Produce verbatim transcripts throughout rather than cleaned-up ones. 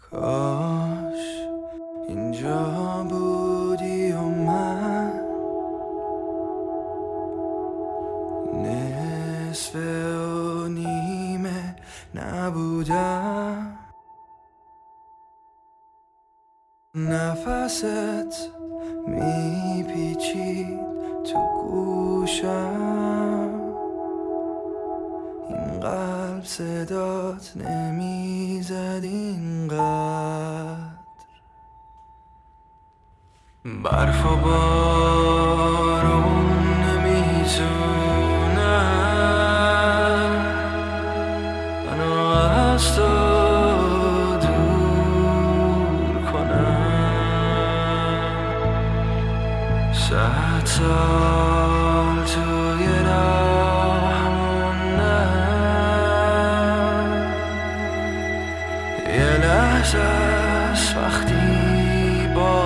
کاش اینجا بودی و من نصف و نیمه نبودم. نفست میپیچید تو گوشم، این قلب صدات نمیزد اینقدر. برف و بارون نمیتونن منو از تو دور کنن. صد سال توی راه موندم، یه لحظه است وقتی با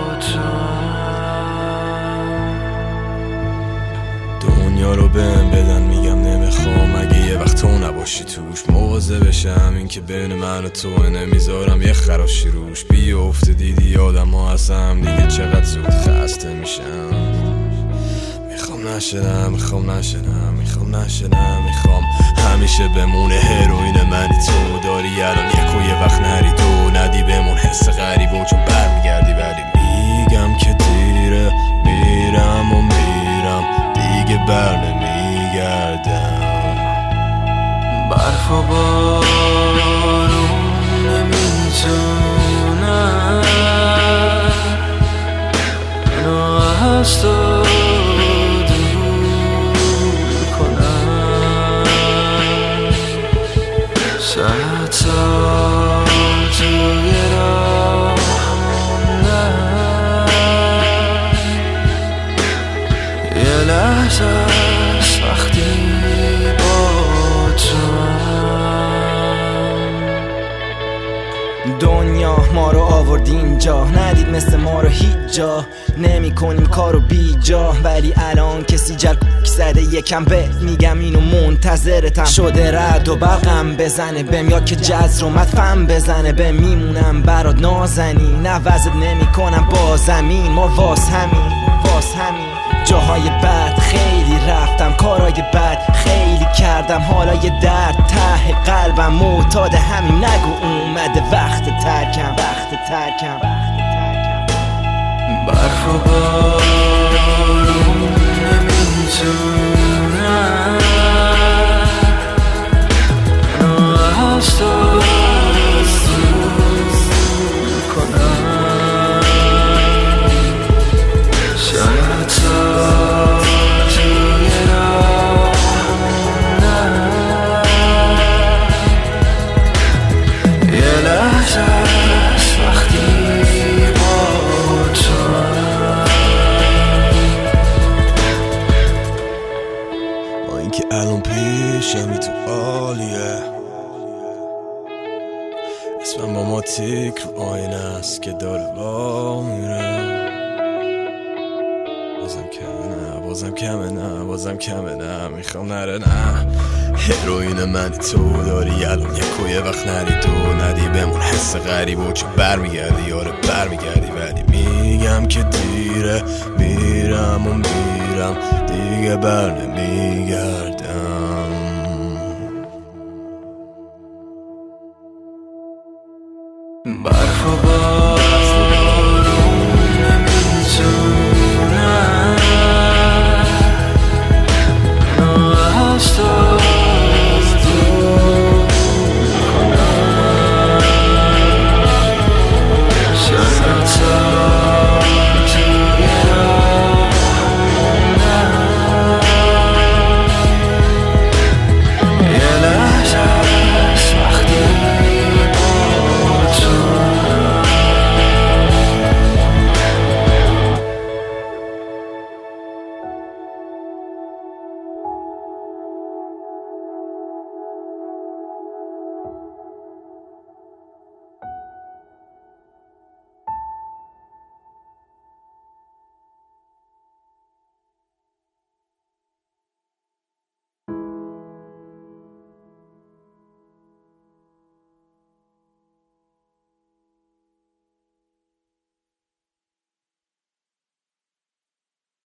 دنیا رو بهم بدن میگم نمیخوام، اگه یه وقت تو نباشی توش مواظب بشم. این که بین من و تو نمیذارم یه خراشی روش بیفته. دیدی آدم ها هستم دیگه چقدر زود خسته میشم. میخوام نشدم میخوام نشدم میخوام نشدم میخوام همیشه بمونه هروئین منی تو. داری الان یک و یه وقت نری تو ندی بمون حس غریبه چون برمیگردی، ولی میگم که دیره میرم و میرم دیگه بر نمیگردم. برف و بارون نمیتونن منو از تو دور کنن. صد سال توی راه موندم، یه لحظه است وقتی با تو. دنیا ما رو آورد اینجا، ندید مثل ما رو هیچ جا نمی کنیم کارو بی جا. ولی الان کسی جلک زده یکم به میگم اینو منتظرتم شده رد و برقم بزنه بهم، یا که جز رو مدفم بزنه بهم. میمونم برات نازنی نوزت نمی کنم با زمین. ما واس همین واس همین جاهای بد خیلی رفتم، کارهای بد خیلی کردم، حالا یه درد ته قلبم معتاد همین. نگو اومده وقت ترکم وقت ترکم برف و بارون نمیتونن منو از تو دور کنن. صد سال توی راه موندم، یه لحظه است وقتی با تو. با اینکه الان پیشمی تو عالیه، اسمم با ما تیک رو آینه است که داره با میره. بازم کمه نه بازم کمه نه بازم کمه نه میخوام نره نه. هروئین منی تو داری الان یک و یه وقت نری تو ندی بمون حس غریبه و چه برمیگردی یاره برمیگردی. ولی میگم که دیره میرم و میرم دیگه بر نمیگردم. برف و بارون